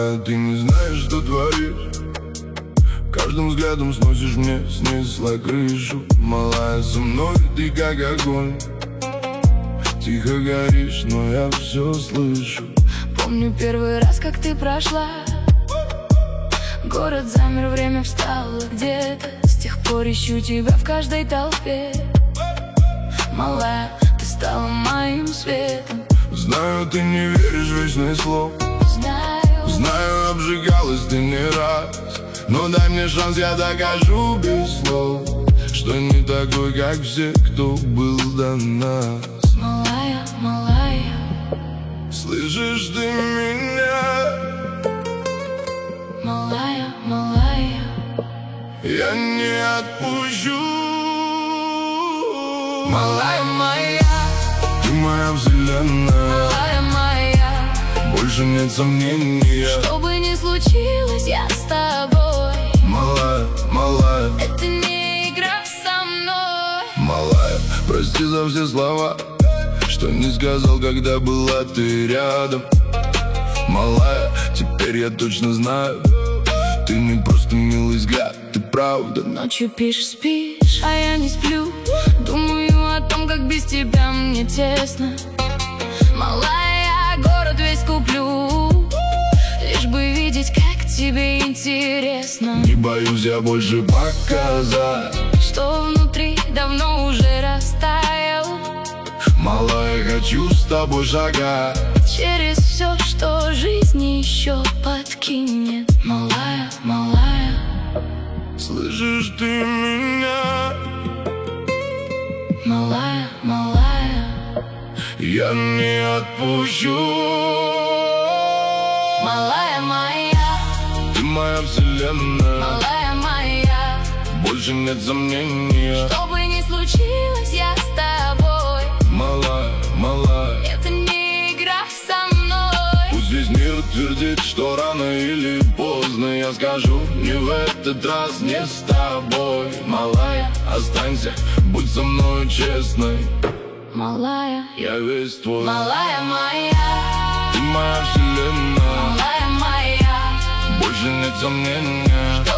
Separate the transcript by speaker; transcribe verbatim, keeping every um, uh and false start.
Speaker 1: Малая, ты не знаешь, что творишь. Каждым взглядом сносишь мне, снесла крышу. Малая, со мной ты как огонь. Тихо горишь, но я все слышу.
Speaker 2: Помню первый раз, как ты прошла. Город замер, время встало где-то. С тех пор ищу тебя в каждой толпе. Малая, ты стала моим светом.
Speaker 1: Знаю, ты не веришь в вечное слово.
Speaker 2: Знаю,
Speaker 1: Знаю, обжигалась ты не раз. Но дай мне шанс, я докажу без слов, что не такой, как все, кто был до нас.
Speaker 2: малая, малая,
Speaker 1: Слышишь ты меня?
Speaker 2: малая, малая,
Speaker 1: Я не отпущу.
Speaker 2: малая моя,
Speaker 1: Ты моя вселенная,
Speaker 2: малая моя.
Speaker 1: больше нет сомнения.
Speaker 2: Что бы ни случилось, я с тобой.
Speaker 1: Малая, малая,
Speaker 2: Это не игра со мной.
Speaker 1: малая, прости за все слова, что не сказал, когда была ты рядом. Малая, теперь я точно знаю, ты не просто милый взгляд, ты правда.
Speaker 2: Ночью пишешь, спишь, а я не сплю. Думаю о том, как без тебя мне тесно. Малая, я город весь куплю, лишь бы видеть, как тебе интересно.
Speaker 1: Не боюсь я больше показать,
Speaker 2: Что внутри давно уже растаял.
Speaker 1: малая, хочу с тобой шагать
Speaker 2: Через все, что жизнь еще подкинет. Малая, малая,
Speaker 1: слышишь ты меня?
Speaker 2: малая, малая,
Speaker 1: Я не отпущу.
Speaker 2: малая моя,
Speaker 1: Ты моя вселенная,
Speaker 2: малая моя.
Speaker 1: больше нет сомнения.
Speaker 2: Что бы ни случилось, я с тобой.
Speaker 1: Малая, малая,
Speaker 2: Это не игра со мной.
Speaker 1: пусть весь мир твердит, что рано или поздно я скажу, не в этот раз, не с тобой. Малая, останься, будь со мной честной.
Speaker 2: Малая,
Speaker 1: Я весь твой.
Speaker 2: малая моя,
Speaker 1: Ты моя вселенная,
Speaker 2: малая моя.
Speaker 1: больше нет сомнения.
Speaker 2: Что